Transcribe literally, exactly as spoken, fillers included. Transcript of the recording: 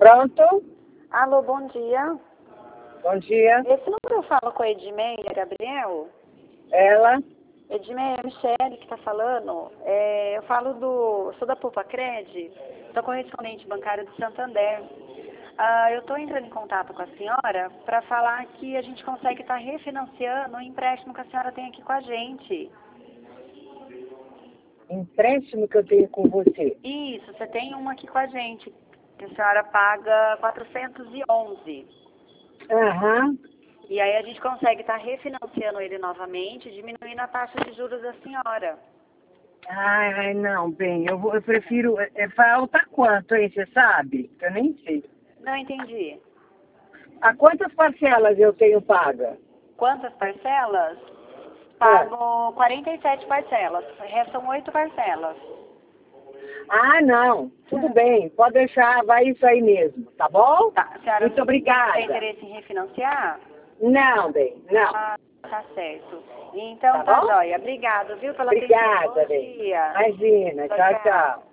Pronto? Alô, bom dia. Bom dia. Esse número eu falo com a Edmeia Gabriel? Ela? Edmeia, é a Michele que está falando. É, eu falo do... sou da Poupa Cred, sou correspondente bancária do Santander. Ah, eu estou entrando em contato com a senhora para falar que a gente consegue estar refinanciando o empréstimo que a senhora tem aqui com a gente. Empréstimo que eu tenho com você. Isso, você tem uma aqui com a gente, que a senhora paga quatrocentos e onze. Aham. E aí a gente consegue estar refinanciando ele novamente, diminuindo a taxa de juros da senhora. Ai, ai, não, bem, eu, vou, eu prefiro... É, é, falta quanto, hein, você sabe? Eu nem sei. Não entendi. A quantas parcelas eu tenho paga? Quantas parcelas? É. Pago quarenta e sete parcelas. Restam oito parcelas. Ah, não. Tudo bem. Pode deixar, vai isso aí mesmo, tá bom? Tá, a senhora Muito obrigada. tem interesse em refinanciar? Não, bem, não. Ah, tá certo. Então Tá tá, bom? joia. Obrigado, viu, pela Obrigada, atenção. Bom bem. dia. Imagina. Tchau, Tchau, tchau. tchau.